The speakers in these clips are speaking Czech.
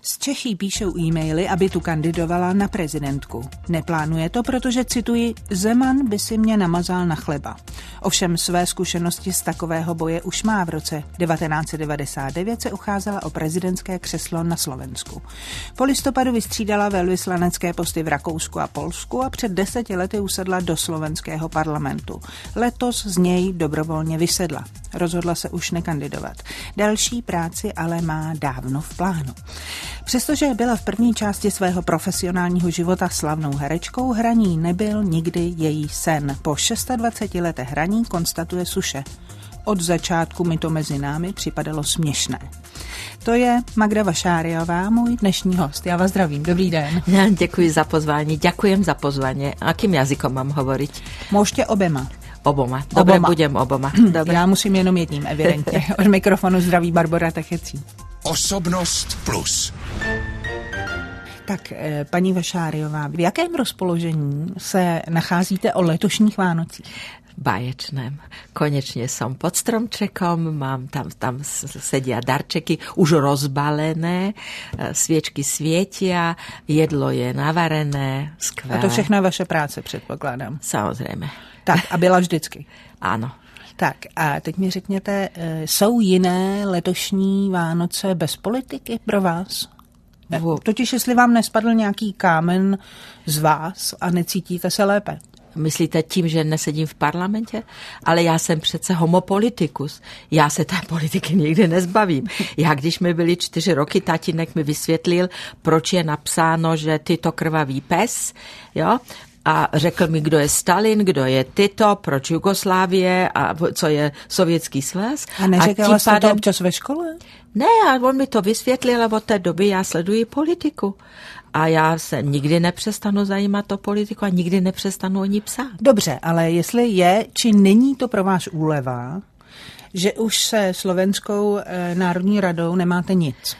Z Čechy píšou e-maily, aby tu kandidovala na prezidentku. Neplánuje to, protože, cituji, Zeman by si mě namazal na chleba. Ovšem své zkušenosti z takového boje už má. V roce 1999 se ucházela o prezidentské křeslo na Slovensku. Po listopadu vystřídala velvyslanecké posty v Rakousku a Polsku a před 10 lety usedla do slovenského parlamentu. Letos z něj dobrovolně vysedla. Rozhodla se už nekandidovat. Další práci ale má dávno v plánu. Přestože byla v první části svého profesionálního života slavnou herečkou, hraní nebyl nikdy její sen. Po 26 letech hraní konstatuje Suše. Od začátku mi to mezi námi připadalo směšné. To je Magda Vašáriová, můj dnešní host. Já vás zdravím. Dobrý den. Ja, děkuji za pozvání. Ďakujem za pozvání. Akým jazykom mám hovoriť? Môžete obema. Oboma. Dobre, budem oboma. Dobre. Já musím jenom jedním, evidentně. Od mikrofonu zdraví Barbora Techecí. Osobnost plus. Tak, paní Vašáriová, v jakém rozpoložení se nacházíte o letošních Vánocích? Báječném. Konečne som pod stromčekom, mám tam sedia darčeky, už rozbalené, sviečky svietia, jedlo je navarené, skvelé. A to všechno je vaše práce, předpokládám. Samozrejme. Tak, a byla vždycky. Áno. Tak, a teď mi řekněte, jsou jiné letošní Vánoce bez politiky pro vás? Totiž, jestli vám nespadl nějaký kámen z vás a necítíte se lépe. Myslíte tím, že nesedím v parlamentě? Ale já jsem přece homopolitikus. Já se té politiky nikdy nezbavím. Já, když mi byly 4 roky, tatínek mi vysvětlil, proč je napsáno, že Tito krvavý pes, jo? A řekl mi, kdo je Stalin, kdo je Tito, proč Jugoslávie a co je Sovětský svaz. A neřekla jste to občas ve škole? Ne, a on mi to vysvětlil a od té doby já sleduji politiku. A já se nikdy nepřestanu zajímat o politiku a nikdy nepřestanu o ní psát. Dobře, ale jestli je, či není to pro vás úleva, že už se Slovenskou národní radou nemáte nic?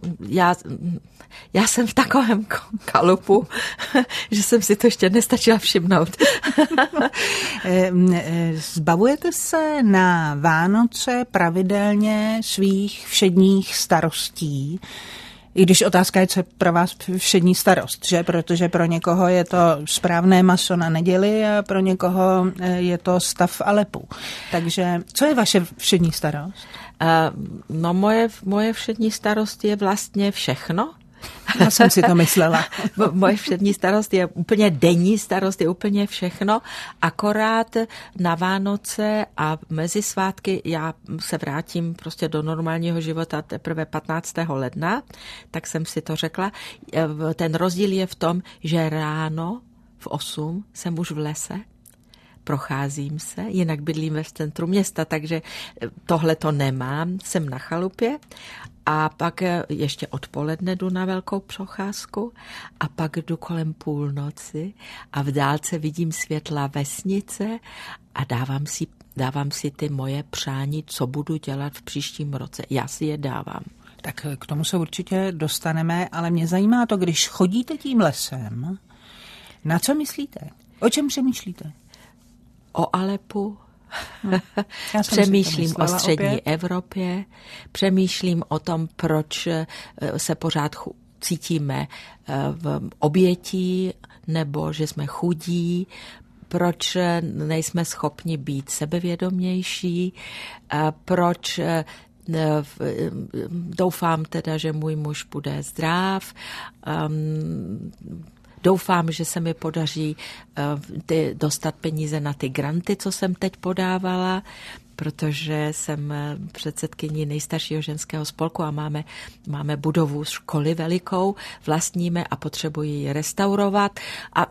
Já jsem v takovém kalupu, že jsem si to ještě nestačila všimnout. Zbavujete se na Vánoce pravidelně svých všedních starostí, i když otázka je, co je pro vás všední starost, že? Protože pro někoho je to správné maso na neděli a pro někoho je to stav v Alepu. Takže co je vaše všední starost? No moje všední starost je vlastně všechno. Já jsem si to myslela. Moje všední starost je úplně denní starost, je úplně všechno. Akorát na Vánoce a mezi svátky já se vrátím prostě do normálního života teprve 15. ledna, tak jsem si to řekla. Ten rozdíl je v tom, že ráno v 8 jsem už v lese, procházím se, jinak bydlím v centru města, takže tohle to nemám, jsem na chalupě. A pak ještě odpoledne jdu na velkou procházku a pak jdu kolem půlnoci a v dálce vidím světla vesnice a dávám si ty moje přání, co budu dělat v příštím roce. Já si je dávám. Tak k tomu se určitě dostaneme, ale mě zajímá to, když chodíte tím lesem, na co myslíte? O čem přemýšlíte? O Alepu. Přemýšlím o střední Evropě, přemýšlím o tom, proč se pořád cítíme v obětí, nebo že jsme chudí, proč nejsme schopni být sebevědomější, proč doufám teda, že můj muž bude zdrav, doufám, že se mi podaří dostat peníze na ty granty, co jsem teď podávala, protože jsem předsedkyní nejstaršího ženského spolku a máme budovu školy velikou, vlastníme a potřebuji ji restaurovat. A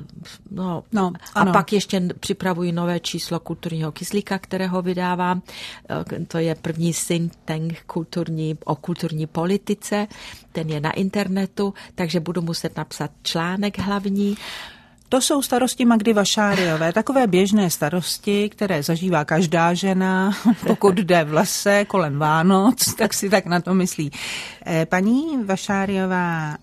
pak ještě připravuji nové číslo Kulturního kyslíka, kterého vydávám. To je první think tank o kulturní politice. Ten je na internetu, takže budu muset napsat článek hlavní. To jsou starosti Magdy Vašáriové, takové běžné starosti, které zažívá každá žena, pokud jde v lese kolem Vánoc, tak si tak na to myslí. Paní Vašáriová,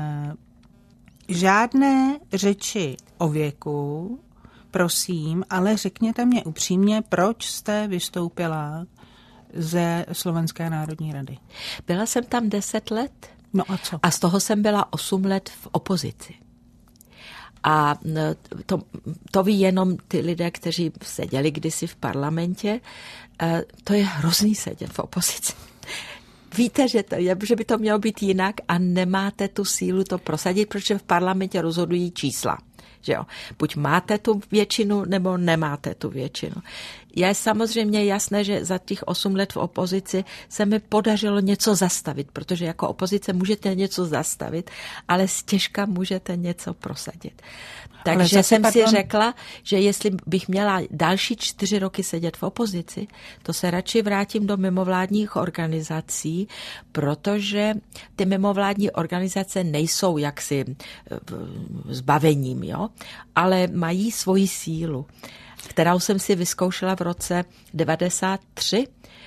žádné řeči o věku, prosím, ale řekněte mě upřímně, proč jste vystoupila ze Slovenské národní rady? Byla jsem tam 10 let. No a co? A z toho jsem byla 8 let v opozici. A to ví jenom ty lidé, kteří seděli kdysi v parlamentě. To je hrozný sedět v opozici. Víte, že by to mělo být jinak a nemáte tu sílu to prosadit, protože v parlamentě rozhodují čísla. Že jo? Buď máte tu většinu, nebo nemáte tu většinu. Je samozřejmě jasné, že za těch 8 let v opozici se mi podařilo něco zastavit, protože jako opozice můžete něco zastavit, ale stěžka můžete něco prosadit. Takže jsem si řekla, že jestli bych měla další 4 roky sedět v opozici, to se radši vrátím do mimovládních organizací, protože ty mimovládní organizace nejsou jaksi zbavením, jo? Ale mají svoji sílu, kterou jsem si vyzkoušela v roce 1993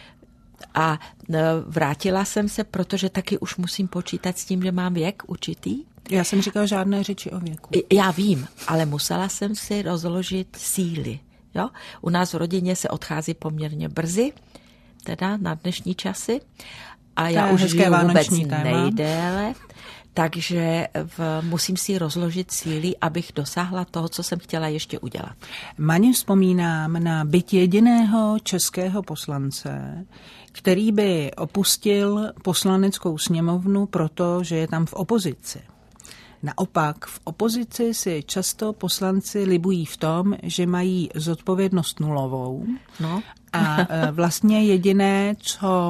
a vrátila jsem se, protože taky už musím počítat s tím, že mám věk určitý. Já jsem říkala žádné řeči o věku. Já vím, ale musela jsem si rozložit síly. Jo? U nás v rodině se odchází poměrně brzy, teda na dnešní časy. A já už žiju vůbec nejdéle, takže musím si rozložit síly, abych dosáhla toho, co jsem chtěla ještě udělat. Mani vzpomínám na byť jediného českého poslance, který by opustil poslaneckou sněmovnu, protože je tam v opozici. Naopak, v opozici si často poslanci libují v tom, že mají zodpovědnost nulovou. No. A vlastně jediné, co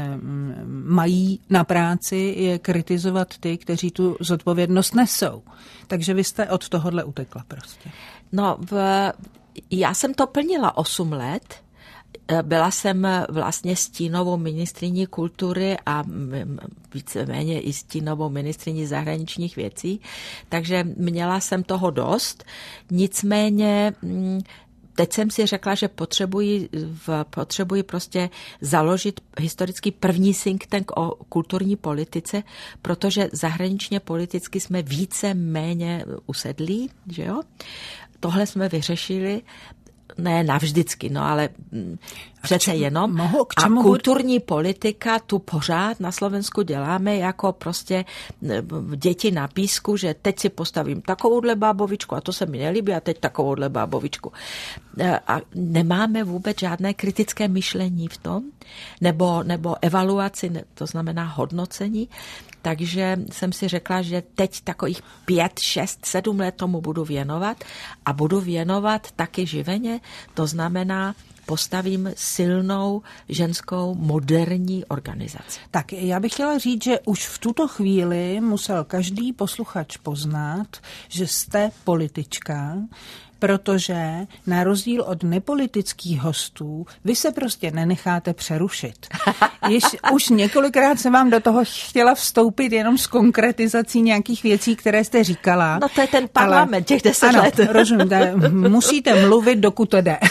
mají na práci, je kritizovat ty, kteří tu zodpovědnost nesou. Takže vy jste od tohohle utekla prostě. No, já jsem to plnila 8 let. Byla jsem vlastně stínovou ministryní kultury a víceméně i stínovou ministryní zahraničních věcí, takže měla jsem toho dost. Nicméně teď jsem si řekla, že potřebuji prostě založit historicky první think tank o kulturní politice, protože zahraničně politicky jsme více-méně usedlí, že jo? Tohle jsme vyřešili, ne navždycky, no ale přece jenom. A kulturní politika tu pořád na Slovensku děláme jako prostě děti na písku, že teď si postavím takovouhle bábovičku a to se mi nelíbí a teď takovouhle bábovičku. A nemáme vůbec žádné kritické myšlení v tom, nebo evaluaci, to znamená hodnocení. Takže jsem si řekla, že teď takových 5, 6, 7 let tomu budu věnovat a budu věnovat taky živeně, to znamená postavím silnou ženskou moderní organizaci. Tak já bych chtěla říct, že už v tuto chvíli musel každý posluchač poznat, že jste politička, protože na rozdíl od nepolitických hostů vy se prostě nenecháte přerušit. Už několikrát jsem vám do toho chtěla vstoupit jenom s konkretizací nějakých věcí, které jste říkala. No to je ten parlament, těch 10 let. Ano, rozumím, musíte mluvit, dokud to jde.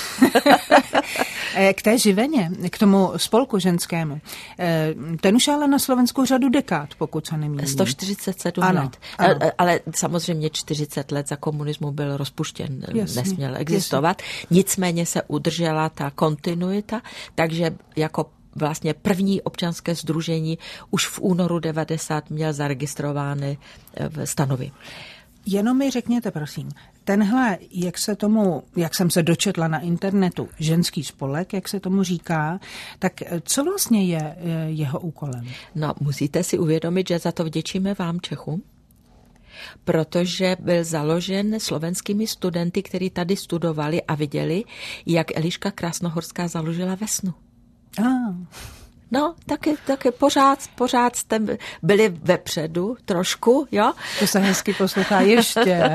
K té živeně, k tomu spolku ženskému. Ten už ale na Slovensku řadu dekád, pokud se nemýlím. 147 let. Ano. Ale samozřejmě 40 let za komunismu byl rozpuštěn. Jasně, nesměl existovat. Jasně. Nicméně se udržela ta kontinuita, takže jako vlastně první občanské sdružení už v únoru 90 měl zaregistrovány stanovy. Jenom mi řekněte, prosím, tenhle, jak jsem se dočetla na internetu, ženský spolek, jak se tomu říká, tak co vlastně je jeho úkolem? No, musíte si uvědomit, že za to vděčíme vám, Čechům, protože byl založen slovenskými studenty, kteří tady studovali a viděli, jak Eliška Krásnohorská založila Vesnu. No, taky pořád jste byli vepředu trošku, jo? To se hezky poslouchá ještě.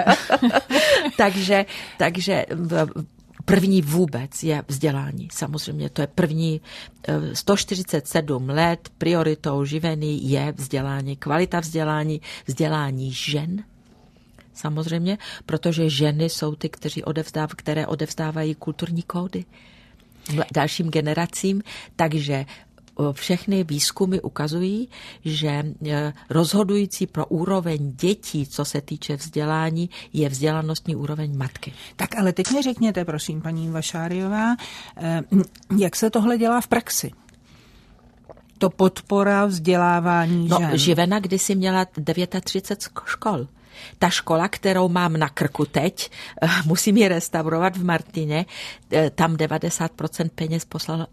takže první vůbec je vzdělání. Samozřejmě to je první 147 let, prioritou živený je vzdělání, kvalita vzdělání žen. Samozřejmě, protože ženy jsou ty, které odevzdávají kulturní kódy dalším generacím, takže všechny výzkumy ukazují, že rozhodující pro úroveň dětí, co se týče vzdělání, je vzdělanostní úroveň matky. Tak ale teď mi řekněte, prosím, paní Vašáriová, jak se tohle dělá v praxi? To podpora vzdělávání žen. No, Živena kdysi měla 39 škol. Ta škola, kterou mám na krku teď, musím ji restaurovat v Martině, tam 90% peněz poslal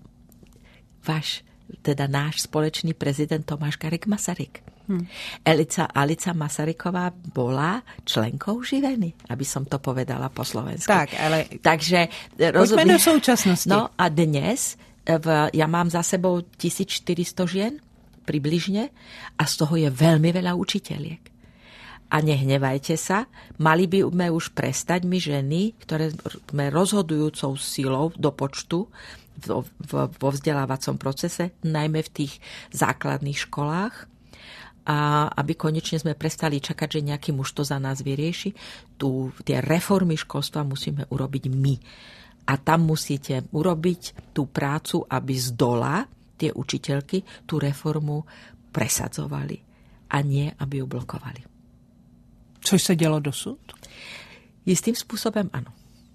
náš společný prezident Tomáš Garrigue Masaryk. Alica Masaryková bola členkou Živeny, aby som to povedala po slovensku. Tak, ale takže pojďme do současnosti. No a dnes ja mám za sebou 1400 žien približne a z toho je veľmi veľa učiteľiek. A nehnevajte sa, mali by sme už prestať my ženy, ktoré sme rozhodujúcou silou do počtu vo vzdelávacom procese, najmä v tých základných školách, a aby konečne sme prestali čakať, že nejaký muž to za nás vyrieši. Tie reformy školstva musíme urobiť my. A tam musíte urobiť tú prácu, aby z dola tie učiteľky tú reformu presadzovali a nie, aby ju blokovali. Což se dělo dosud? Jistým způsobem ano.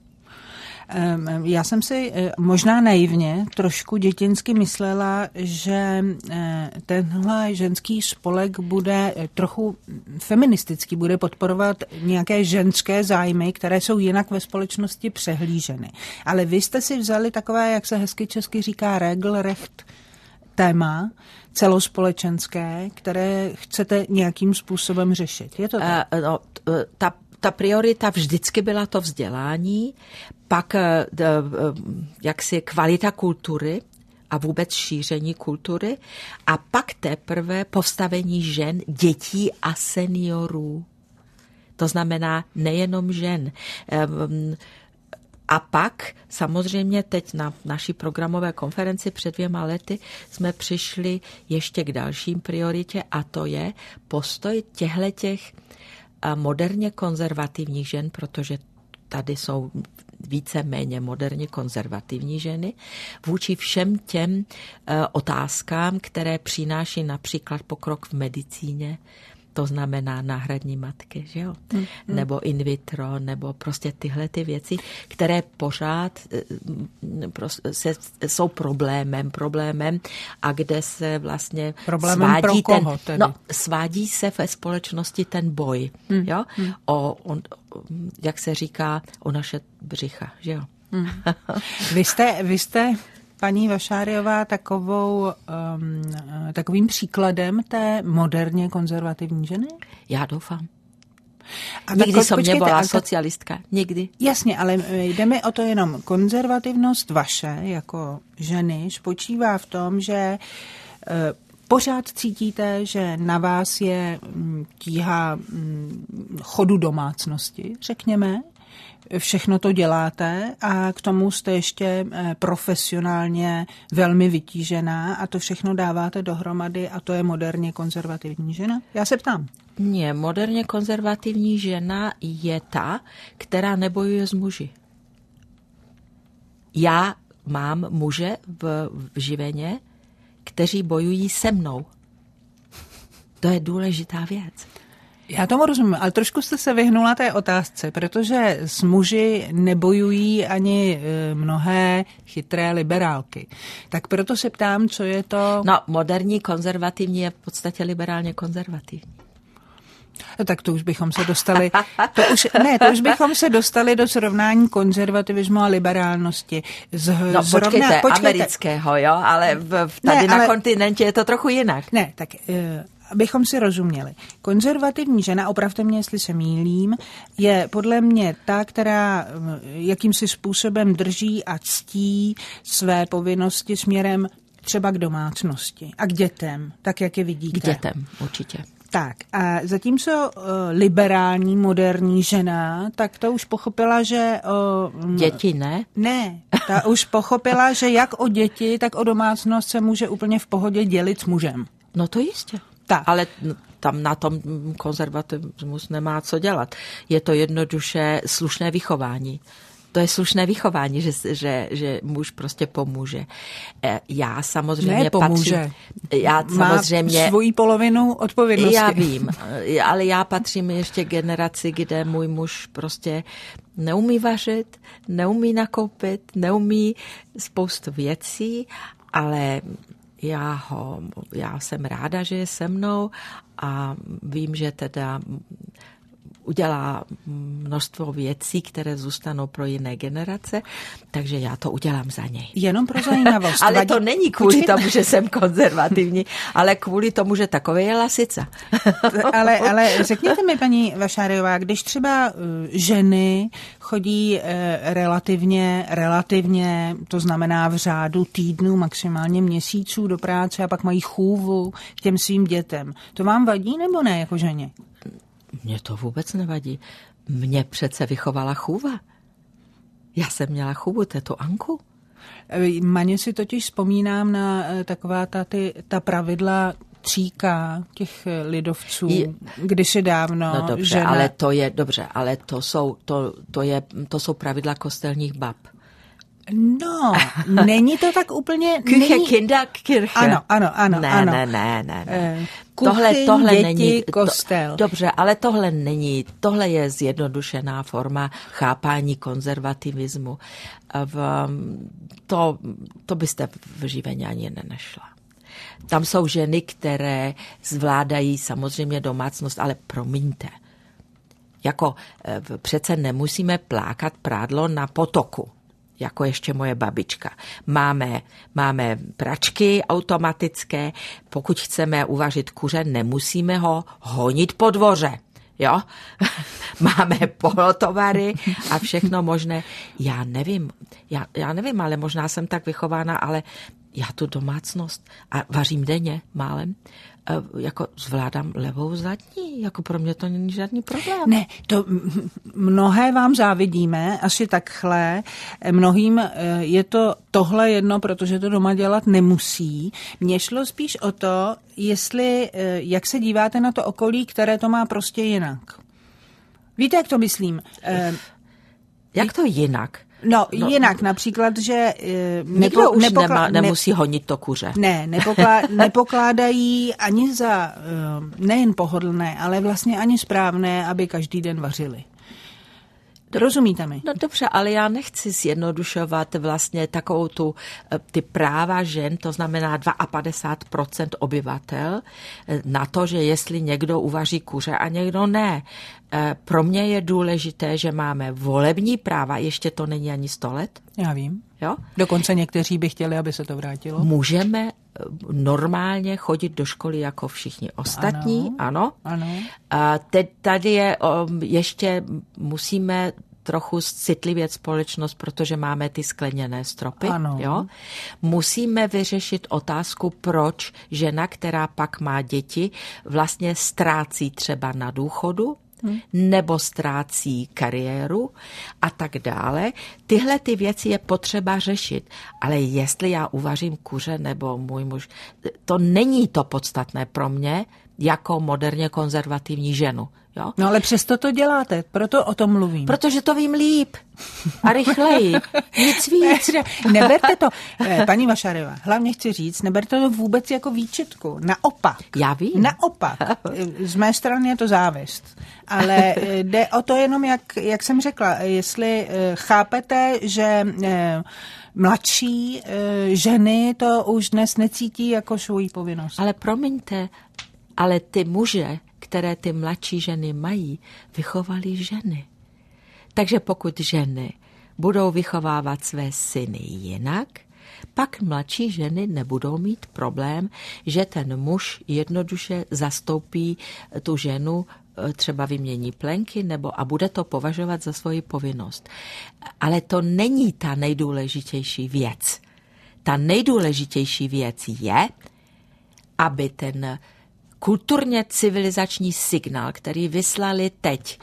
Já jsem si možná naivně trošku dětinsky myslela, že tenhle ženský spolek bude trochu feministický, bude podporovat nějaké ženské zájmy, které jsou jinak ve společnosti přehlíženy. Ale vy jste si vzali takové, jak se hezky česky říká, regelrecht téma celospolečenské, které chcete nějakým způsobem řešit. Je to tak? Ta priorita vždycky byla to vzdělání, pak jaksi kvalita kultury a vůbec šíření kultury a pak teprve postavení žen, dětí a seniorů. To znamená nejenom žen. A pak samozřejmě teď na naší programové konferenci před 2 lety jsme přišli ještě k dalším prioritě a to je postoj těchhletěch moderně konzervativních žen, protože tady jsou víceméně moderně konzervativní ženy, vůči všem těm otázkám, které přináší například pokrok v medicíně, to znamená náhradní matky, že jo? Nebo in vitro, nebo prostě tyhle ty věci, které pořád jsou problémem a kde se vlastně svádí svádí se ve společnosti ten boj, jo? Jak se říká, o naše břicha, že jo? Vy jste paní Vašáriová, takovým příkladem té moderně konzervativní ženy? Já doufám. Nikdy jsem nebyla socialistka. Nikdy. Jasně, ale jde mi o to jenom. Konzervativnost vaše jako ženy spočívá v tom, že pořád cítíte, že na vás je tíha chodu domácnosti, řekněme. Všechno to děláte a k tomu jste ještě profesionálně velmi vytížená a to všechno dáváte dohromady a to je moderně konzervativní žena? Já se ptám. Nie, moderně konzervativní žena je ta, která nebojuje s muži. Já mám muže v Živeně, kteří bojují se mnou. To je důležitá věc. Já tomu rozumím, ale trošku jste se vyhnula té otázce, protože s muži nebojují ani mnohé chytré liberálky. Tak proto se ptám, co je to... No, moderní konzervativní je v podstatě liberálně konzervativní. No, tak to už bychom se dostali... To už bychom se dostali do srovnání konzervativismu a liberálnosti. Počkejte, amerického, jo, ale tady na kontinentě je to trochu jinak. Ne, tak... Abychom si rozuměli. Konzervativní žena, opravte mě, jestli se mýlím, je podle mě ta, která jakýmsi způsobem drží a ctí své povinnosti směrem třeba k domácnosti a k dětem, tak jak je vidíte. K dětem, určitě. Tak a zatímco liberální, moderní žena, tak to už pochopila, že... Děti ne? Ne, ta už pochopila, že jak o děti, tak o domácnost se může úplně v pohodě dělit s mužem. No to jistě. Tak. Ale tam na tom konzervativismus nemá co dělat. Je to jednoduše slušné vychování. To je slušné vychování, že muž prostě pomůže. Já samozřejmě pomůže. Má svoji polovinu odpovědnosti. Já vím, ale já patřím ještě generaci, kde můj muž prostě neumí vařit, neumí nakoupit, neumí spoustu věcí, ale Já jsem ráda, že je se mnou a vím, že teda udělá množstvo věcí, které zůstanou pro jiné generace, takže já to udělám za něj. Jenom pro zajímavost. Ale to není kvůli tomu, že jsem konzervativní, ale kvůli tomu, že takové je lasica. ale řekněte mi, paní Vašáriová, když třeba ženy chodí relativně, to znamená v řádu týdnů, maximálně měsíců do práce a pak mají chůvu k těm svým dětem, to vám vadí nebo ne jako ženě? Mně to vůbec nevadí. Mě přece vychovala chůva. Já jsem měla chůvu, tetu Anku. Maně si totiž vzpomínám na taková ta pravidla tříka těch lidovců, kdysi dávno. No dobře, žena... ale to jsou pravidla kostelních bab. No, není to tak úplně... Küche, Kinder, Kirche. Ano. Ne. Kuchyň, tohle děti, není, kostel. Dobře, ale tohle je zjednodušená forma chápání konzervativismu. To byste v živeně ani nenašla. Tam jsou ženy, které zvládají samozřejmě domácnost, ale promiňte, jako přece nemusíme plákat prádlo na potoku, jako ještě moje babička. Máme pračky automatické, pokud chceme uvařit kuře, nemusíme ho honit po dvoře. Jo? Máme polotovary a všechno možné. Já nevím, ale možná jsem tak vychována, ale já tu domácnost a vařím denně málem, jako zvládám levou zadní, jako pro mě to není žádný problém. Ne, to mnohé vám závidíme, asi takhle. Mnohým je to tohle jedno, protože to doma dělat nemusí. Mně šlo spíš o to, jak se díváte na to okolí, které to má prostě jinak. Víte, jak to myslím? Jak to jinak? No, jinak například, že... Nikdo už nemusí honit to kuře. Ne, nepokládají ani za nejen pohodlné, ale vlastně ani správné, aby každý den vařili. Rozumíte mi? No dobře, ale já nechci zjednodušovat vlastně takovou ty práva žen, to znamená 52% obyvatel, na to, že jestli někdo uvaří kuře a někdo ne. Pro mě je důležité, že máme volební práva, ještě to není ani 100 let. Já vím. Jo? Dokonce někteří by chtěli, aby se to vrátilo. Můžeme normálně chodit do školy jako všichni ostatní, ano. A tady je ještě musíme trochu citlivět společnost, protože máme ty skleněné stropy. Jo? Musíme vyřešit otázku, proč žena, která pak má děti, vlastně ztrácí třeba na důchodu, nebo ztrácí kariéru a tak dále. Tyhle ty věci je potřeba řešit. Ale jestli já uvařím kuře nebo můj muž, to není to podstatné pro mě jako moderně konzervativní ženu. Jo? No ale přesto to děláte, proto o tom mluvím. Protože to vím líp a rychleji. Nic víc. Neberte to, paní Vašáriová, hlavně chci říct, neberte to vůbec jako výčitku. Naopak. Já vím. Naopak. Z mé strany je to závist. Ale jde o to jenom, jak jsem řekla, jestli chápete, že mladší ženy to už dnes necítí jako svou povinnost. Ale promiňte, ale ty muže, které ty mladší ženy mají, vychovaly ženy. Takže pokud ženy budou vychovávat své syny jinak, pak mladší ženy nebudou mít problém, že ten muž jednoduše zastoupí tu ženu, třeba vymění plenky a bude to považovat za svoji povinnost. Ale to není ta nejdůležitější věc. Ta nejdůležitější věc je, aby ten kulturně civilizační signál, který vyslali teď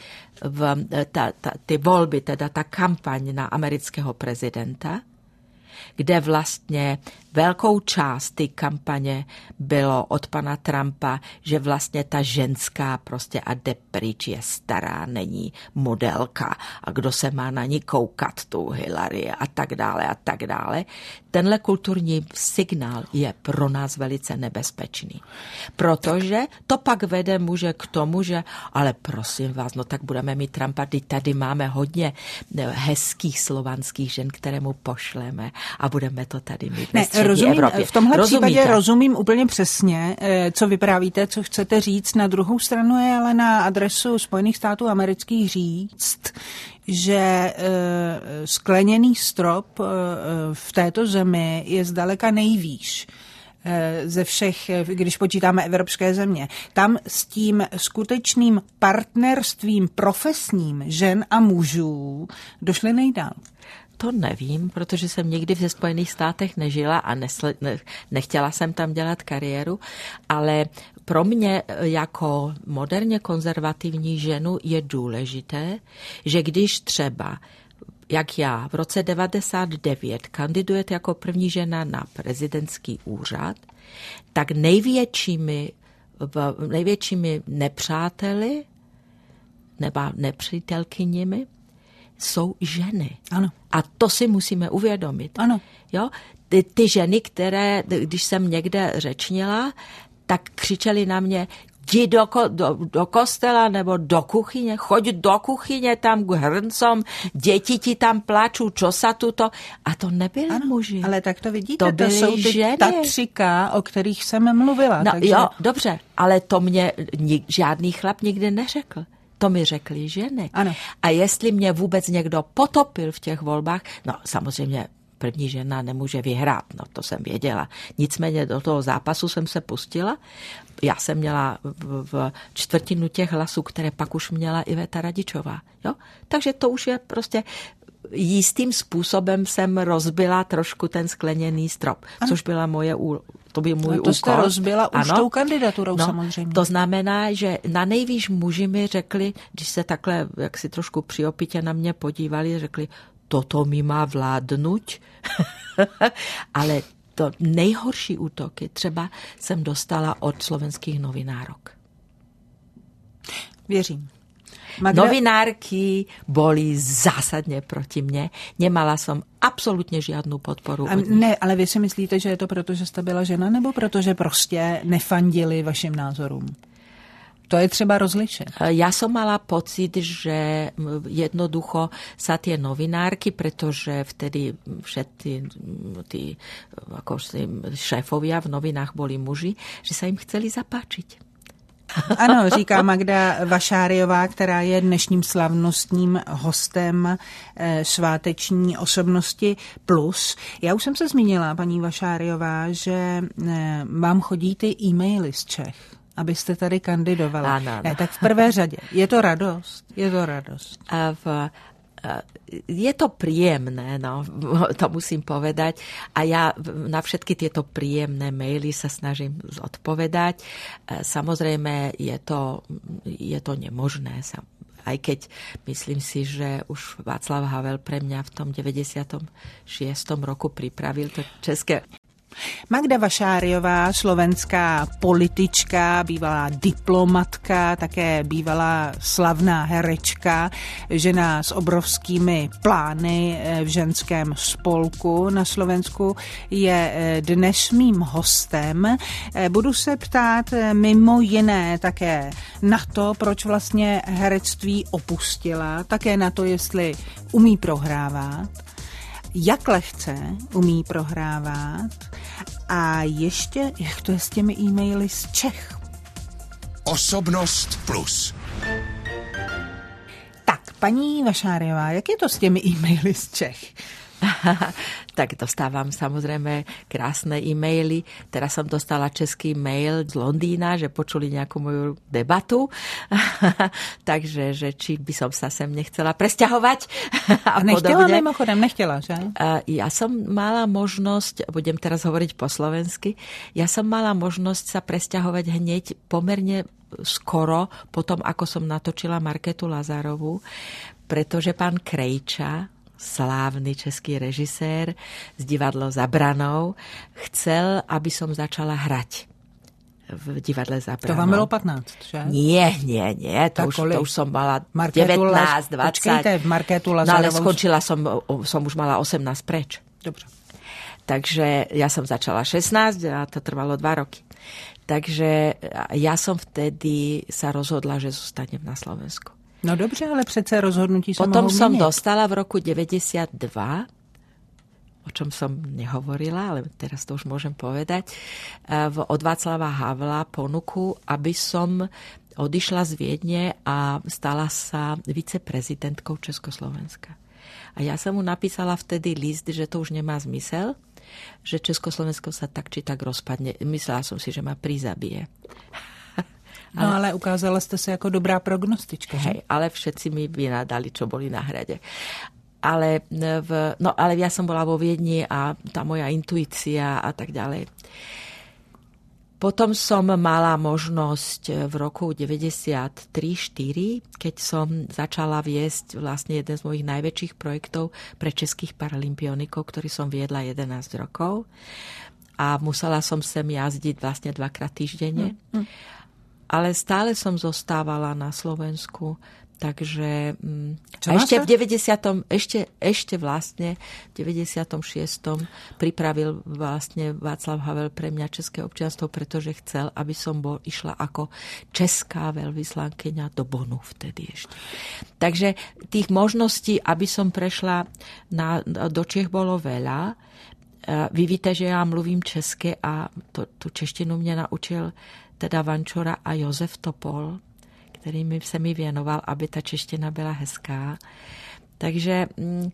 ty volby, teda ta kampaň na amerického prezidenta, kde vlastně velkou část té kampaně bylo od pana Trumpa, že vlastně ta ženská prostě a jde pryč, je stará, není modelka a kdo se má na ní koukat, tu Hillary a tak dále a tak dále. Tenhle kulturní signál je pro nás velice nebezpečný, protože to pak vede muže k tomu, že ale prosím vás, no tak budeme mít Trumpa, tady máme hodně hezkých slovanských žen, které mu pošleme a budeme to tady mít ve střední rozumím, Evropě. V tomhle Rozumíte? případě rozumím úplně přesně, co vyprávíte, co chcete říct. Na druhou stranu je ale na adresu Spojených států amerických říct, že skleněný strop v této zemi je zdaleka nejvýš ze všech, když počítáme evropské země. Tam s tím skutečným partnerstvím profesním žen a mužů došli nejdál. To nevím, protože jsem nikdy v Spojených státech nežila a nechtěla jsem tam dělat kariéru, ale pro mě jako moderně konzervativní ženu je důležité, že když třeba jak já v roce 1999 kandidujete jako první žena na prezidentský úřad, tak největšími nepřáteli nebo nepřítelkyněmi jsou ženy. Ano. A to si musíme uvědomit. Ano. Jo? Ty ženy, které, když jsem někde řečnila, tak křičeli na mě, jdi do kostela nebo do kuchyně, choď do kuchyně tam k hrncom, děti ti tam plačou, čo sa tuto. A to nebyli muži. Ale tak to vidíte, to byly jsou ty ženy. Tatřika, o kterých jsem mluvila. No takže... jo, dobře, ale to mě žádný chlap nikdy neřekl. To mi řekli ženy. Ano. A jestli mě vůbec někdo potopil v těch volbách, no samozřejmě první žena nemůže vyhrát, no to jsem věděla. Nicméně do toho zápasu jsem se pustila. Já jsem měla v čtvrtinu těch hlasů, které pak už měla Iveta Radičová. Jo? Takže to už je prostě jistým způsobem jsem rozbila trošku ten skleněný strop, což byla to byl můj úkol. To jste rozbila už tou kandidaturou no, samozřejmě. To znamená, že na nejvýš muži mi řekli, když se takhle jak si trošku přiopitě na mě podívali, řekli, toto mi má vládnuť. Ale to nejhorší útoky třeba jsem dostala od slovenských novinárok. Věřím. Novinárky boli zásadně proti mně. Nemala som absolutně žádnou podporu od nich. Ne, ale vy si myslíte, že je to proto, že jste byla žena, nebo protože prostě nefandili vašim názorům? To je třeba rozlišit. Ja som mala pocit, že jednoducho sa tie novinárky, pretože vtedy všetci tí ako šéfovia v novinách boli muži, že sa im chceli zapáčiť. Ano, říká Magda Vašáriová, která je dnešním slavnostním hostem sváteční osobnosti plus. Já už jsem se zmínila, paní Vašáriová, že vám chodí ty e-maily z Čech, abyste tady kandidovala. Ano. Ne, tak v prvé řadě. Je to radost? Je to radost. Je to príjemné, no, to musím povedať. A ja na všetky tieto príjemné maily sa snažím odpovedať. Samozrejme, je to nemožné. Aj keď myslím si, že už Václav Havel pre mňa v tom 96. roku pripravil to české. Magda Vašáriová, slovenská politička, bývalá diplomatka, také bývalá slavná herečka, žena s obrovskými plány v ženském spolku na Slovensku, je dnes mým hostem. Budu se ptát mimo jiné také na to, proč vlastně herectví opustila, také na to, jestli umí prohrávat, jak lehce umí prohrávat a ještě, jak to je s těmi e-maily z Čech. Osobnost plus. Tak, paní Vašáriová, jak je to s těmi e-maily z Čech? Tak dostávam samozrejme krásne e-maily. Teraz som dostala český mail z Londýna, že počuli nejakú moju debatu. Takže, že či by som sa sem nechcela presťahovať. A nechtěla podobne. mimochodem, nechtěla, že? Ja som mala možnosť, budem teraz hovoriť po slovensky, ja som mala možnosť sa presťahovať hneď pomerne skoro, potom ako som natočila Markétu Lazarovú, pretože pán Krejča, slávny český režisér z divadlo Za branou, chcel, aby som začala hrať v divadle Za branou. To vám bylo 15, že? Nie. To už som mala 19, 20. Počkejte, v Markétu Lazarovou. No ale skončila som už mala 18 preč. Dobře. Takže ja som začala 16 a to trvalo 2 roky. Takže ja som vtedy sa rozhodla, že zostanem na Slovensku. No dobře, ale přece rozhodnutí se Potom mohou som měnit. dostala v roku 92 o čom som nehovorila, ale teraz to už môžem povedať, od Václava Havla ponuku, aby som odišla z Viedne a stala sa viceprezidentkou Československa. A ja som mu napísala vtedy list, že to už nemá zmysel, že Československo sa tak či tak rozpadne. Myslela som si, že ma prizabije. No ale ukázala ste sa ako dobrá prognostička. Hej, ale všetci mi vynadali, čo boli na hrade. Ale ja som bola vo Viedni a tá moja intuícia a tak ďalej. Potom som mala možnosť v roku 93-4, keď som začala viesť vlastne jeden z mojich najväčších projektov pre českých paralympionikov, ktorý som viedla 11 rokov. A musela som sem jazdiť vlastne 2-krát týždenne. Ale stále som zostávala na Slovensku, takže ešte v 96. pripravil vlastne Václav Havel pre mňa české občianstvo, pretože chcel, aby som išla ako česká veľvyslankyňa do Bonu vtedy ešte. Takže tých možností, aby som prešla do Čech bolo veľa. Vy víte, že ja mluvím česky a tu češtinu mne naučil teda Vančura a Josef Topol, který se mi věnoval, aby ta čeština byla hezká. Takže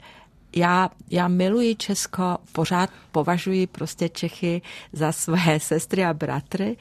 já miluji Česko, pořád považuji prostě Čechy za své sestry a bratry.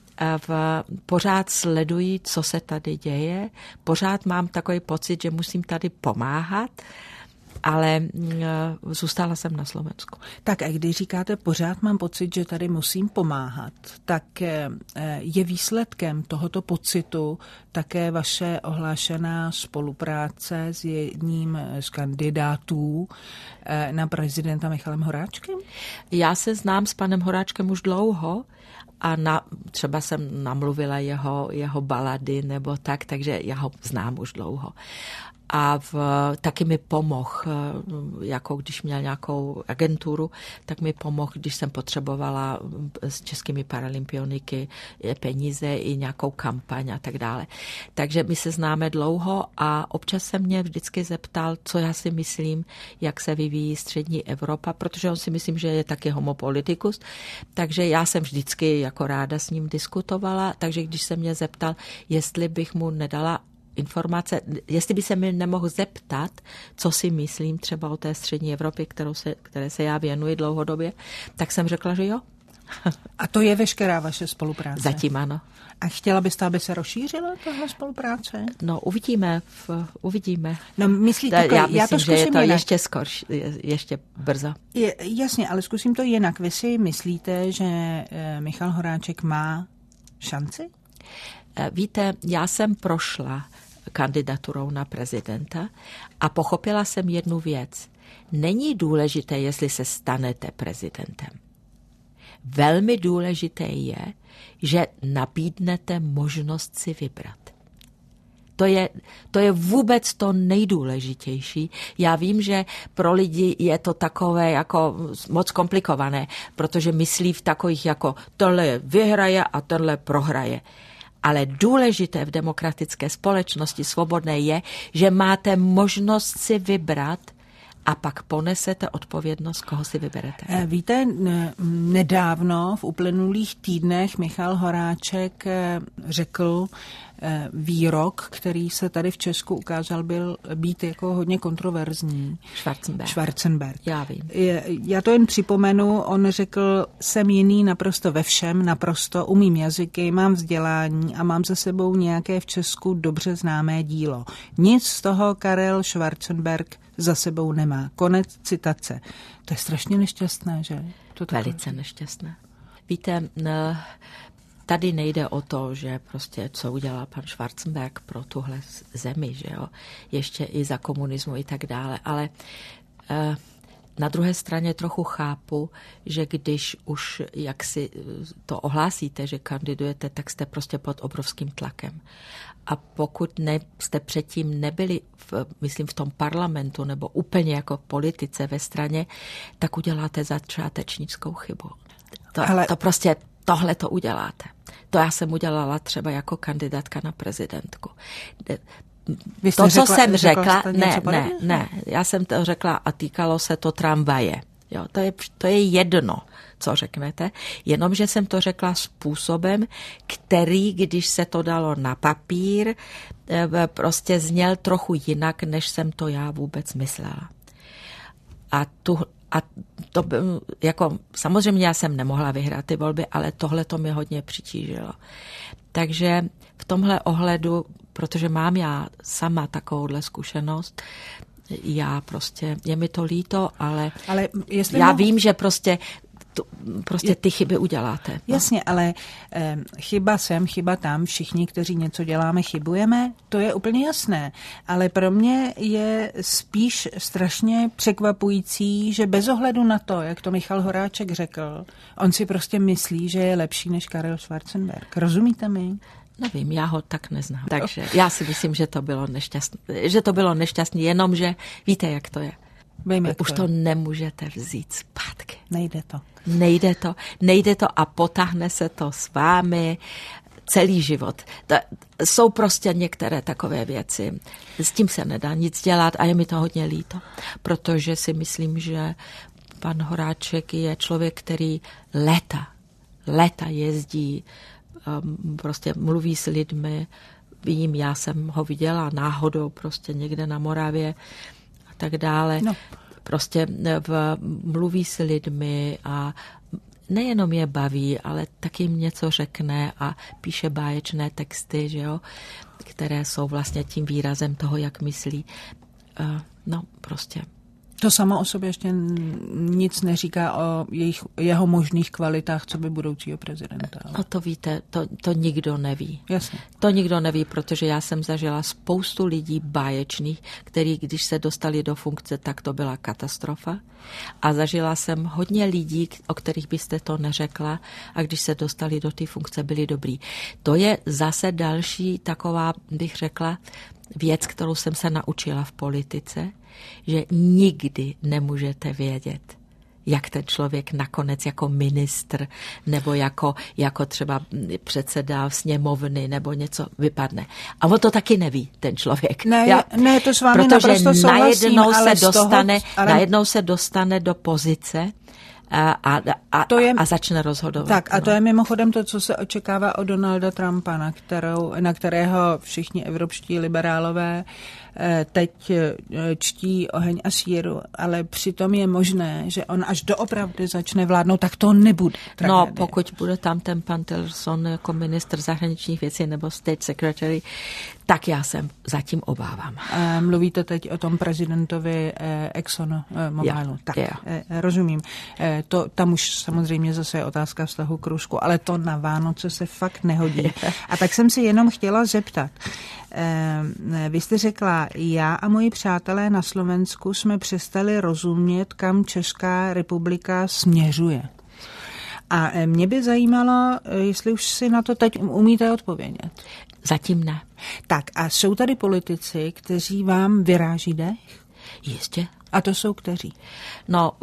Pořád sleduji, co se tady děje. Pořád mám takový pocit, že musím tady pomáhat, ale zůstala jsem na Slovensku. Tak a když říkáte pořád mám pocit, že tady musím pomáhat, tak je výsledkem tohoto pocitu také vaše ohlášená spolupráce s jedním z kandidátů na prezidenta Michalem Horáčkem? Já se znám s panem Horáčkem už dlouho a třeba jsem namluvila jeho balady nebo tak, takže já ho znám už dlouho. A taky mi pomohl, jako když měl nějakou agenturu, tak mi pomohl, když jsem potřebovala s českými paralympioniky peníze i nějakou kampaň a tak dále. Takže my se známe dlouho a občas se mě vždycky zeptal, co já si myslím, jak se vyvíjí střední Evropa, protože on si myslím, že je taky homopolitikus, takže já jsem vždycky jako ráda s ním diskutovala, takže když se mě zeptal, jestli bych mu nedala informace, jestli by se mi nemohl zeptat, co si myslím třeba o té střední Evropě, které se já věnuji dlouhodobě, tak jsem řekla, že jo. A to je veškerá vaše spolupráce? Zatím ano. A chtěla byste, aby se rozšířila tahle spolupráce? No, uvidíme. No, myslíte, já to že je to jinak. Ještě brzo. Jasně, ale zkusím to jinak. Vy si myslíte, že Michal Horáček má šanci? Víte, já jsem prošla kandidaturou na prezidenta a pochopila jsem jednu věc. Není důležité, jestli se stanete prezidentem. Velmi důležité je, že nabídnete možnost si vybrat. To je vůbec to nejdůležitější. Já vím, že pro lidi je to takové jako moc komplikované, protože myslí v takových jako tohle vyhraje a tohle prohraje. Ale důležité v demokratické společnosti svobodné je, že máte možnost si vybrat a pak ponesete odpovědnost, koho si vyberete. Víte, nedávno v uplynulých týdnech Michal Horáček řekl výrok, který se tady v Česku ukázal být jako hodně kontroverzní. Schwarzenberg. Já vím. Já to jen připomenu, on řekl, jsem jiný naprosto ve všem, naprosto umím jazyky, mám vzdělání a mám za sebou nějaké v Česku dobře známé dílo. Nic z toho Karel Schwarzenberg za sebou nemá. Konec citace. To je strašně nešťastné, že? Velice nešťastné. Víte, tady nejde o to, že prostě co udělal pan Schwarzenberg pro tuhle zemi, že jo, ještě i za komunismu i tak dále, ale na druhé straně trochu chápu, že když už jak si to ohlásíte, že kandidujete, tak jste prostě pod obrovským tlakem. A pokud jste předtím nebyli, myslím, v tom parlamentu nebo úplně jako politice ve straně, tak uděláte začátečnickou chybu. Tohle to uděláte. To já jsem udělala třeba jako kandidátka na prezidentku. To, co jsem řekla, ne, já jsem to řekla a týkalo se to tramvaje. Jo, to je jedno, co řeknete, jenomže jsem to řekla způsobem, který, když se to dalo na papír, prostě zněl trochu jinak, než jsem to já vůbec myslela. A to jako samozřejmě já jsem nemohla vyhrát ty volby, ale tohle to mě hodně přitížilo. Takže v tomhle ohledu, protože mám já sama takovouhle zkušenost, já prostě, je mi to líto, ale já vím, že prostě ty chyby uděláte. No. Jasně, ale chyba sem, chyba tam, všichni, kteří něco děláme, chybujeme, to je úplně jasné. Ale pro mě je spíš strašně překvapující, že bez ohledu na to, jak to Michal Horáček řekl, on si prostě myslí, že je lepší než Karel Schwarzenberg. Rozumíte mi? Nevím, já ho tak neznám. Takže já si myslím, že to bylo nešťastné, jenomže víte, jak to je. Vím, jak už to nemůžete vzít zpátky. Nejde to a potáhne se to s vámi celý život. Jsou prostě některé takové věci. S tím se nedá nic dělat a je mi to hodně líto, protože si myslím, že pan Horáček je člověk, který léta jezdí, prostě mluví s lidmi. Vím, já jsem ho viděla náhodou prostě někde na Moravě a tak dále. No. Prostě mluví s lidmi a nejenom je baví, ale taky jim něco řekne a píše báječné texty, že jo, které jsou vlastně tím výrazem toho, jak myslí. No, prostě. To samo o sobě ještě nic neříká o jeho možných kvalitách, co by budoucího prezidenta. No to víte, to nikdo neví. Jasně. To nikdo neví, protože já jsem zažila spoustu lidí báječných, který, když se dostali do funkce, tak to byla katastrofa. A zažila jsem hodně lidí, o kterých byste to neřekla, a když se dostali do té funkce, byli dobrý. To je zase další taková, bych řekla, věc, kterou jsem se naučila v politice, že nikdy nemůžete vědět, jak ten člověk nakonec jako ministr nebo jako třeba předseda sněmovny nebo něco vypadne. A on to taky neví, ten člověk. Ne, to s vámi naprosto souhlasím, najednou se dostane do pozice a začne rozhodovat. Tak a to je mimochodem to, co se očekává od Donalda Trumpa, na kterého všichni evropští liberálové teď čtí oheň a síru, ale přitom je možné, že on až doopravdy začne vládnout, tak to nebude tragédie. No, pokud bude tam ten pan Tillerson jako ministr zahraničních věcí nebo state secretary, tak já se zatím obávám. Mluvíte teď o tom prezidentovi ExxonMobilu. Tak, rozumím. Tam už samozřejmě zase je otázka vztahu k Rusku, ale to na Vánoce se fakt nehodí. A tak jsem si jenom chtěla zeptat. Vy jste řekla, já a moji přátelé na Slovensku jsme přestali rozumět, kam Česká republika směřuje. A mě by zajímalo, jestli už si na to teď umíte odpovědět. Zatím ne. Tak a jsou tady politici, kteří vám vyráží dech? Jistě. A to jsou kteří? No,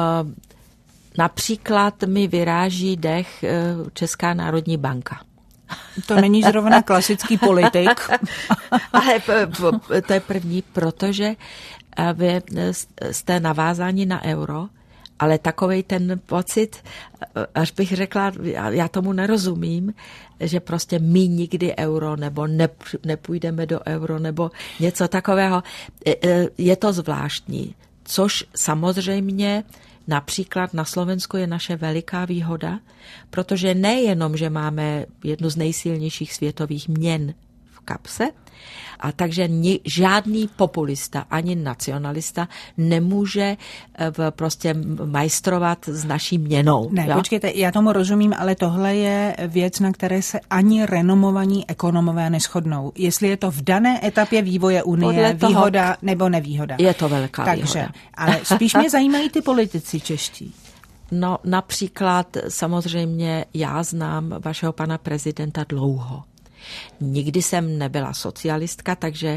například mi vyráží dech Česká národní banka. To není zrovna klasický politik. Ale to je první, protože vy jste navázáni na euro, ale takovej ten pocit, až bych řekla, já tomu nerozumím, že prostě my nikdy euro, nebo nepůjdeme do euro, nebo něco takového. Je to zvláštní, což samozřejmě například na Slovensku je naše veliká výhoda, protože nejenom, že máme jednu z nejsilnějších světových měn v kapse, a takže žádný populista ani nacionalista nemůže prostě majstrovat s naší měnou. Ne, jo? Počkejte, já tomu rozumím, ale tohle je věc, na které se ani renomovaní ekonomové neshodnou. Jestli je to v dané etapě vývoje Unie výhoda nebo nevýhoda. Je to velká výhoda. Ale spíš mě zajímají ty politici čeští. No například samozřejmě já znám vašeho pana prezidenta dlouho. Nikdy jsem nebyla socialistka, takže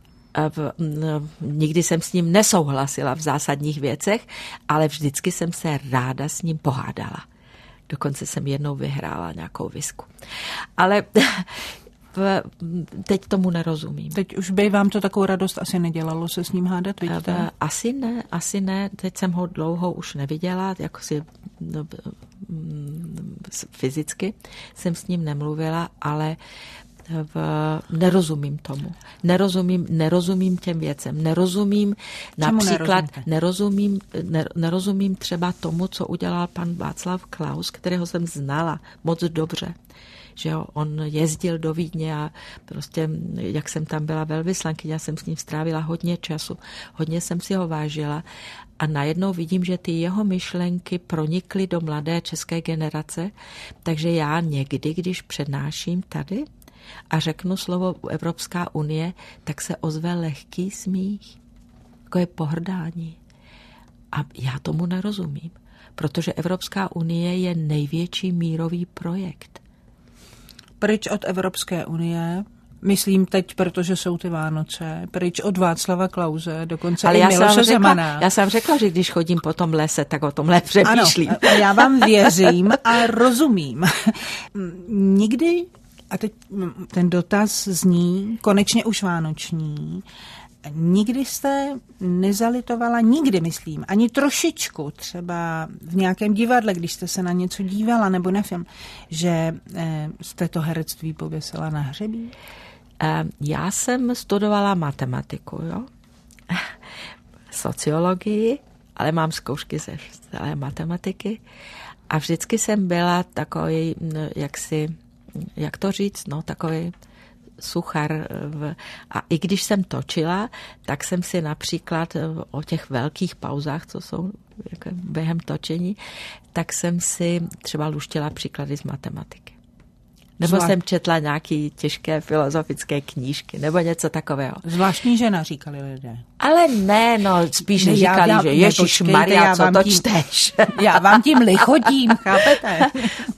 nikdy jsem s ním nesouhlasila v zásadních věcech, ale vždycky jsem se ráda s ním pohádala. Dokonce jsem jednou vyhrála nějakou visku. Ale teď tomu nerozumím. Teď už by vám to takovou radost asi nedělalo se s ním hádat, vidíte? Asi ne. Teď jsem ho dlouho už neviděla, jako si fyzicky jsem s ním nemluvila, ale nerozumím tomu. Nerozumím těm věcem. Nerozumím třeba tomu, co udělal pan Václav Klaus, kterého jsem znala moc dobře. Že jo, on jezdil do Vídně a prostě, jak jsem tam byla velvyslankyně, já jsem s ním strávila hodně času, hodně jsem si ho vážila a najednou vidím, že ty jeho myšlenky pronikly do mladé české generace, takže já někdy, když přednáším tady a řeknu slovo Evropská unie, tak se ozve lehký smích, jako je pohrdání. A já tomu nerozumím, protože Evropská unie je největší mírový projekt. Pryč od Evropské unie, myslím teď, protože jsou ty Vánoce, pryč od Václava Klause, dokonce i Miloše Zemana. Já jsem řekla, že když chodím po tom lese, tak o tomhle přemýšlím. Ano, já vám věřím a rozumím. Nikdy, a teď ten dotaz zní, konečně už vánoční, nikdy jste nezalitovala, myslím, ani trošičku, třeba v nějakém divadle, když jste se na něco dívala nebo na film, že jste to herectví pověsila na hřebí? Já jsem studovala matematiku, jo? Sociologii, ale mám zkoušky ze matematiky a vždycky jsem byla takový, jak to říct, takový suchar. A i když jsem točila, tak jsem si například o těch velkých pauzách, co jsou jako během točení, tak jsem si třeba luštila příklady z matematiky. Nebo jsem četla nějaké těžké filozofické knížky, nebo něco takového. Zvláštní žena, říkali lidé. Ale ne, spíš říkali, že Ježišmarja, co to čteš. Já vám tím lichodím, chápete?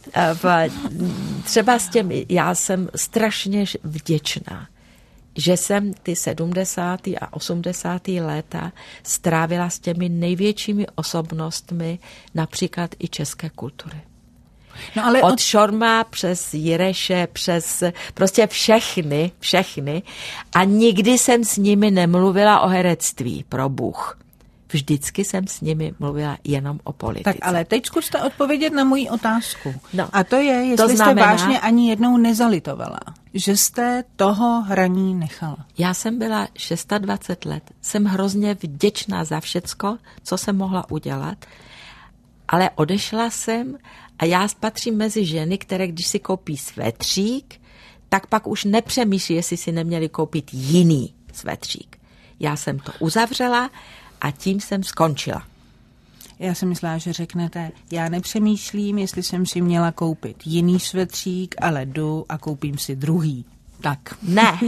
Třeba s těmi, já jsem strašně vděčná, že jsem ty 70. a 80. léta strávila s těmi největšími osobnostmi, například i české kultury. No ale od Šorma přes Jireše, přes prostě všechny a nikdy jsem s nimi nemluvila o herectví, pro Bůh. Vždycky jsem s nimi mluvila jenom o politice. Tak ale teď zkuste odpovědět na moji otázku. No, a to je, jestli jste vážně ani jednou nezalitovala, že jste toho hraní nechala. Já jsem byla 26 let. Jsem hrozně vděčná za všecko, co jsem mohla udělat, ale odešla jsem a já patřím mezi ženy, které když si koupí svetřík, tak pak už nepřemýšlí, jestli si neměli koupit jiný svetřík. Já jsem to uzavřela a tím jsem skončila. Já jsem myslela, že řeknete, já nepřemýšlím, jestli jsem si měla koupit jiný svetřík, ale jdu a koupím si druhý. Tak. Ne,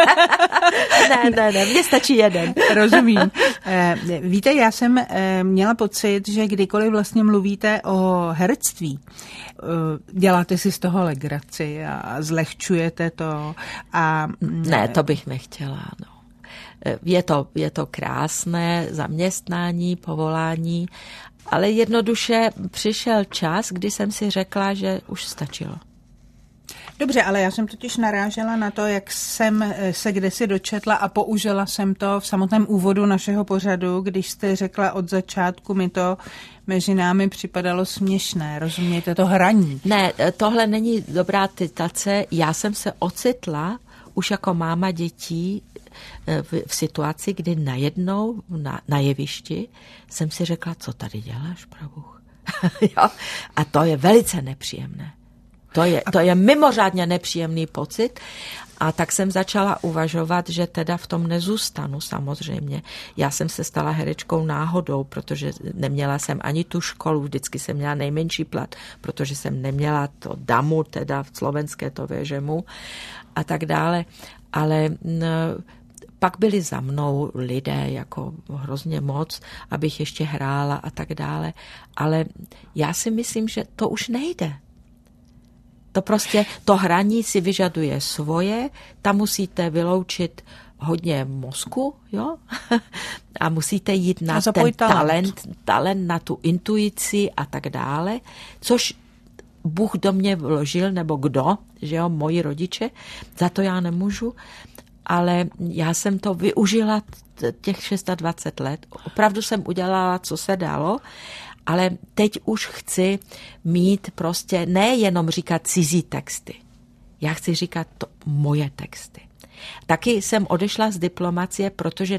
mně stačí jeden. Rozumím. Víte, já jsem měla pocit, že kdykoliv vlastně mluvíte o herectví, děláte si z toho legraci a zlehčujete to. A ne, to bych nechtěla, no. Je to krásné zaměstnání, povolání, ale jednoduše přišel čas, kdy jsem si řekla, že už stačilo. Dobře, ale já jsem totiž narážela na to, jak jsem se kdesi dočetla a použila jsem to v samotném úvodu našeho pořadu, když jste řekla od začátku, mi to mezi námi připadalo směšné, rozumějte, to hraní. Ne, tohle není dobrá citace, já jsem se ocitla už jako máma dětí v situaci, kdy najednou na jevišti jsem si řekla, co tady děláš, pro Bůh. Jo? A to je velice nepříjemné. To je mimořádně nepříjemný pocit a tak jsem začala uvažovat, že teda v tom nezůstanu samozřejmě. Já jsem se stala herečkou náhodou, protože neměla jsem ani tu školu, vždycky jsem měla nejmenší plat, protože jsem neměla to damu, teda v slovenské to věžemu a tak dále, ale pak byli za mnou lidé jako hrozně moc, abych ještě hrála a tak dále, ale já si myslím, že to už nejde. To prostě, to hraní si vyžaduje svoje, tam musíte vyloučit hodně mozku, jo? A musíte jít na ten talent, na tu intuici a tak dále, což Bůh do mě vložil, nebo kdo, že jo, moji rodiče, za to já nemůžu, ale já jsem to využila těch 26 let. Opravdu jsem udělala, co se dalo, ale teď už chci mít prostě nejenom říkat cizí texty. Já chci říkat to moje texty. Taky jsem odešla z diplomacie, protože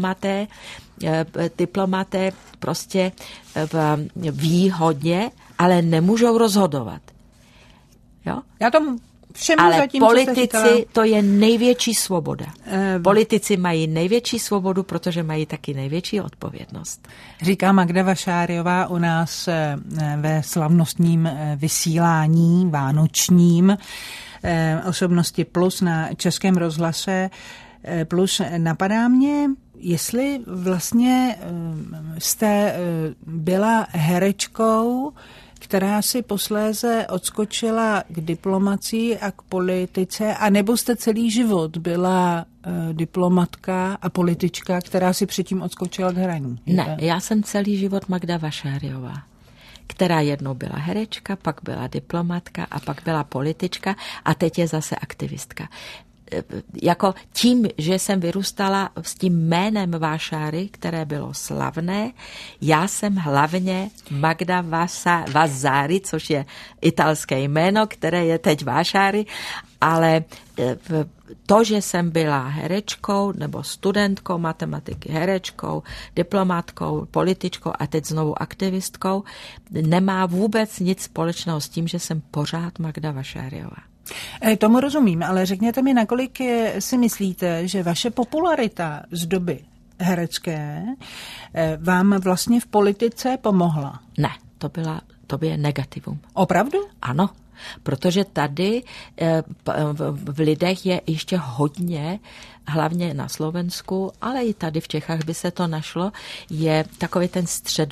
diplomaté prostě ví hodně, ale nemůžou rozhodovat. Jo? Já tomu všemu ale zatím, politici, to je největší svoboda. Politici mají největší svobodu, protože mají taky největší odpovědnost. Říká Magda Vašáriová u nás ve slavnostním vysílání vánočním Osobnosti plus na Českém rozhlase plus. Napadá mě, jestli vlastně jste byla herečkou, která si posléze odskočila k diplomacii a k politice, anebo jste celý život byla diplomatka a politička, která si předtím odskočila k hraní? Ne, já jsem celý život Magda Vašáriová, která jednou byla herečka, pak byla diplomatka a pak byla politička a teď je zase aktivistka. Jako tím, že jsem vyrůstala s tím jménem Vášáry, které bylo slavné, já jsem hlavně Magda Vasári, což je italské jméno, které je teď Vášáry, ale to, že jsem byla herečkou nebo studentkou matematiky, herečkou, diplomatkou, političkou a teď znovu aktivistkou, nemá vůbec nic společného s tím, že jsem pořád Magda Vašáriová. Tomu rozumím, ale řekněte mi, nakolik si myslíte, že vaše popularita z doby herecké vám vlastně v politice pomohla? Ne, to by je negativum. Opravdu? Ano, protože tady v lidech je ještě hodně, hlavně na Slovensku, ale i tady v Čechách by se to našlo, je takový ten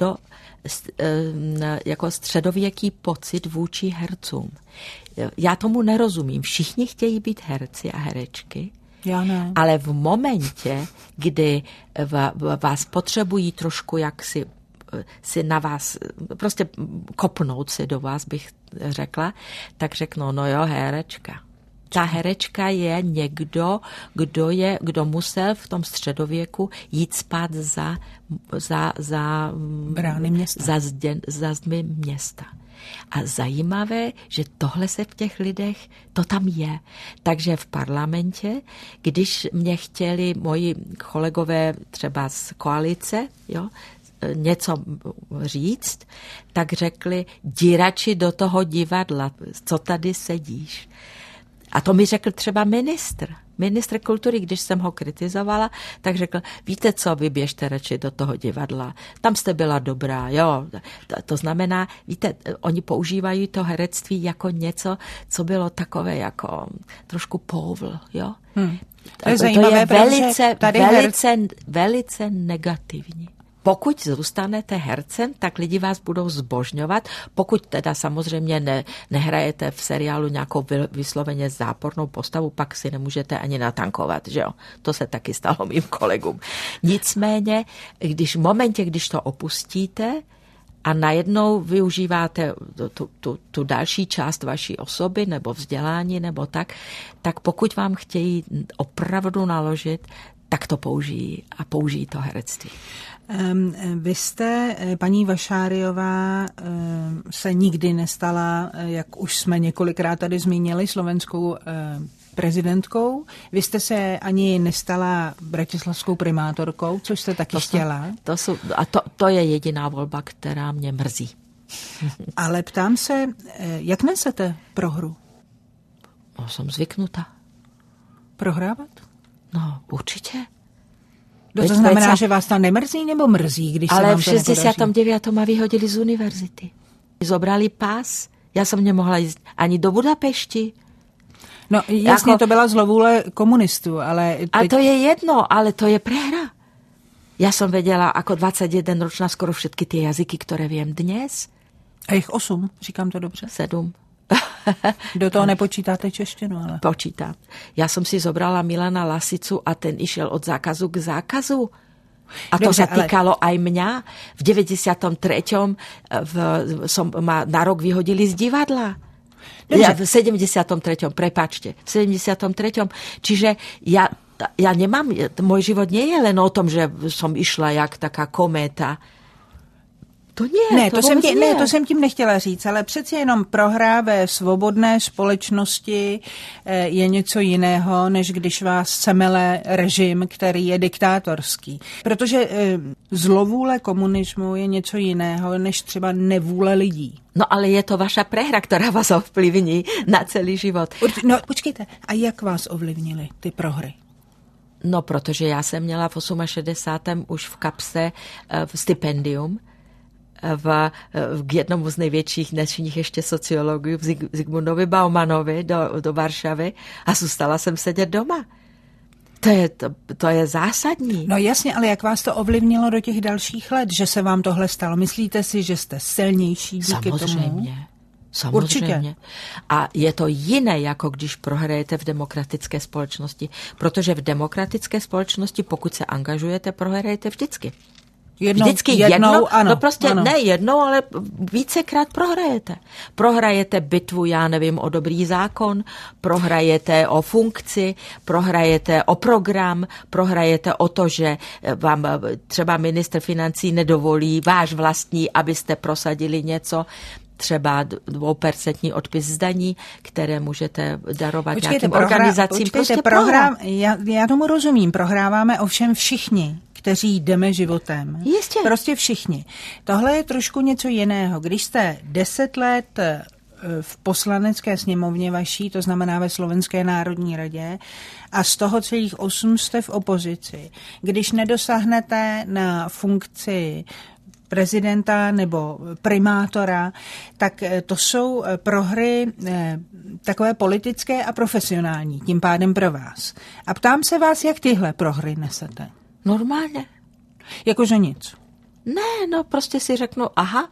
jako středověký pocit vůči hercům. Já tomu nerozumím. Všichni chtějí být herci a herečky, já ne. Ale v momentě, kdy vás potřebují trošku si na vás, prostě kopnout si do vás, bych řekla, tak řeknou, no jo, herečka. Ta herečka je někdo, kdo musel v tom středověku jít spát za brány města. za zdmi města. A zajímavé, že tohle se v těch lidech, to tam je. Takže v parlamentě, když mě chtěli moji kolegové třeba z koalice, jo, něco říct, tak řekli, jdi radši do toho divadla, co tady sedíš. A to mi řekl třeba ministr kultury, když jsem ho kritizovala, tak řekl, víte co, vy běžte radši do toho divadla, tam jste byla dobrá, jo. To znamená, víte, oni používají to herectví jako něco, co bylo takové jako trošku povl, jo. To je zajímavé, velice negativní. Pokud zůstanete hercem, tak lidi vás budou zbožňovat. Pokud teda samozřejmě nehrajete v seriálu nějakou vysloveně zápornou postavu, pak si nemůžete ani natankovat, že jo? To se taky stalo mým kolegům. Nicméně, v momentě, když to opustíte a najednou využíváte tu další část vaší osoby nebo vzdělání nebo tak pokud vám chtějí opravdu naložit, tak to použijí to herectví. Vy jste, paní Vašáriová, se nikdy nestala, jak už jsme několikrát tady zmínili, slovenskou prezidentkou. Vy jste se ani nestala bratislavskou primátorkou, což jste taky chtěla. To je jediná volba, která mě mrzí. Ale ptám se, jak nesete prohru? No, jsem zvyknuta. Prohrávat? No, určitě. To znamená, že vás tam nemrzí nebo mrzí, když ale se vám to nepodaří? Ale v 69. ma vyhodili z univerzity. Zobrali pás. Já jsem nemohla jít ani do Budapešti. No jasně, to byla zlovůle komunistů, ale... A to je jedno, ale to je prehra. Já jsem věděla jako 21-ročná skoro všetky ty jazyky, které vím dnes. A jich 8, říkám to dobře? 7. Do toho nepočítáte češtinu, ale... Počítám. Já jsem si zobrala Milana Lasicu a ten išel od zákazu k zákazu. A to sa týkalo aj mňa. V 93. Ma na rok vyhodili z divadla. Ja v 73. Prepáčte. V 73. Čiže ja nemám, môj život nie je len o tom, že som išla jak taká kométa. To nie, to jsem tím nechtěla říct, ale přeci jenom prohra ve svobodné společnosti je něco jiného, než když vás semele režim, který je diktátorský. Protože zlovůle komunismu je něco jiného, než třeba nevůle lidí. No ale je to vaša prehra, která vás ovplyvní na celý život. No počkejte, a jak vás ovlivnily ty prohry? No, protože já jsem měla v 68. už v kapse stipendium k jednomu z největších dnešních ještě sociologů, Zigmundovi Baumanovi do Varšavy a zůstala jsem sedět doma. To je zásadní. No jasně, ale jak vás to ovlivnilo do těch dalších let, že se vám tohle stalo? Myslíte si, že jste silnější díky tomu? Samozřejmě. Určitě. A je to jiné, jako když prohrajete v demokratické společnosti. Protože v demokratické společnosti, pokud se angažujete, prohrajete vždycky. Jednou, ano. No prostě ano. Ne jednou, ale vícekrát prohrajete. Prohrajete bitvu, já nevím, o dobrý zákon, prohrajete o funkci, prohrajete o program, prohrajete o to, že vám třeba ministr financí nedovolí váš vlastní, abyste prosadili něco, třeba 2% odpis z daní, které můžete darovat nějakým organizacím. Já tomu rozumím, prohráváme ovšem všichni, kteří jdeme životem. Jistě. Prostě všichni. Tohle je trošku něco jiného. Když jste 10 let v poslanecké sněmovně vaší, to znamená ve Slovenské národní radě, a z toho celých 8 jste v opozici, když nedosáhnete na funkci prezidenta nebo primátora, tak to jsou prohry takové politické a profesionální, tím pádem pro vás. A ptám se vás, jak tyhle prohry nesete? Normálně. Jakože nic? Ne, no prostě si řeknu, aha,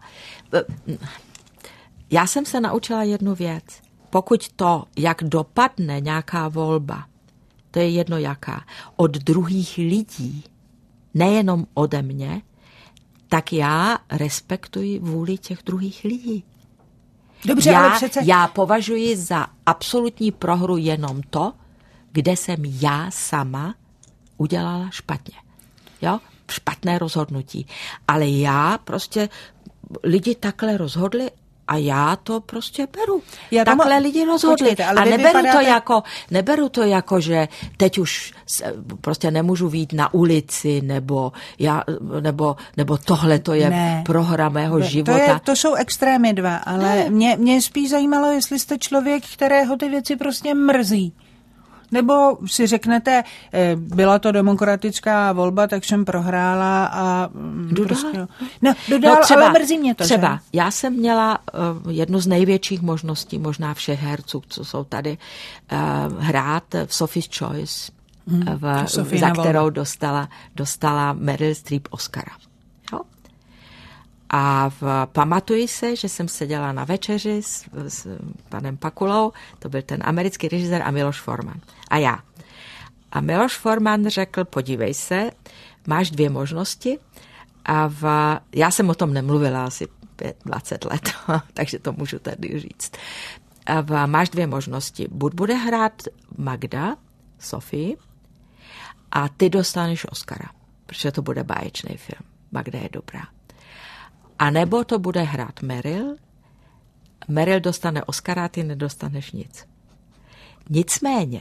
já jsem se naučila jednu věc. Pokud to, jak dopadne nějaká volba, to je jedno jaká, od druhých lidí, nejenom ode mě, tak já respektuji vůli těch druhých lidí. Dobře, ale přece... Já považuji za absolutní prohru jenom to, kde jsem já sama udělala špatně. Jo? Špatné rozhodnutí. Ale já lidi takhle rozhodli a já to prostě beru. Takhle lidi rozhodli. Počkejte, a neberu to jako, že teď už prostě nemůžu vyjít na ulici, nebo tohle to je prohra mého života. To jsou extrémy dva, ale mě spíš zajímalo, jestli jste člověk, kterého ty věci prostě mrzí. Nebo si řeknete, byla to demokratická volba, tak jsem prohrála a... Dodala, třeba, ale mrzí mě to. Třeba, že? Já jsem měla jednu z největších možností, možná všech herců, co jsou tady, hrát v Sophie's Choice, za kterou dostala Meryl Streep Oscara. Jo? A pamatuji se, že jsem seděla na večeři s panem Pakulou, to byl ten americký režisér, a Miloš Forman. A já. A Miloš Forman řekl, podívej se, máš 2 možnosti. A já jsem o tom nemluvila asi 20 let, takže to můžu tady říct. A máš 2 možnosti. Buď bude hrát Magda, Sophie, a ty dostaneš Oscara, protože to bude báječný film. Magda je dobrá. A nebo to bude hrát Meryl. Meryl dostane Oscara a ty nedostaneš nic. Nicméně,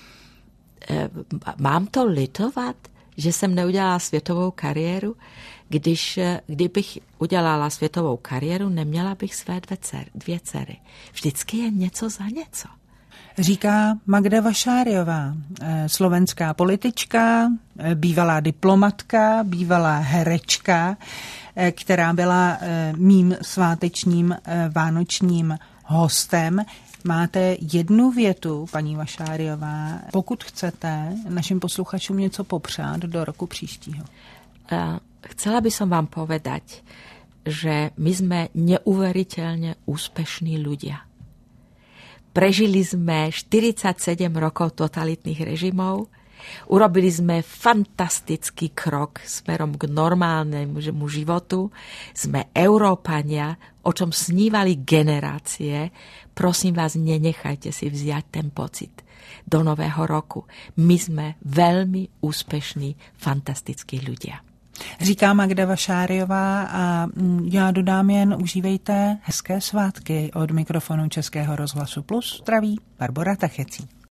mám to litovat, že jsem neudělala světovou kariéru. Kdybych udělala světovou kariéru, neměla bych své 2 dcery. Vždycky je něco za něco. Říká Magda Vašáriová, slovenská politička, bývalá diplomatka, bývalá herečka, která byla mým svátečním vánočním hostem. Máte jednu větu, paní Vašáriová, pokud chcete našim posluchačům něco popřát do roku příštího. Chcela by som vám povedať, že my sme neuveriteľne úspešní ľudia. Prežili sme 47 rokov totalitných režimov Urobili sme fantastický krok smerom k normálnemu životu. Sme Európania, o čom snívali generácie. Prosím vás, nenechajte si vziať ten pocit do nového roku. My sme veľmi úspešní, fantastickí ľudia. Říká Magda Vašáriová a já dodám jen užívejte hezké svátky. Od mikrofonu Českého rozhlasu Plus zdraví Barbora Tachecí.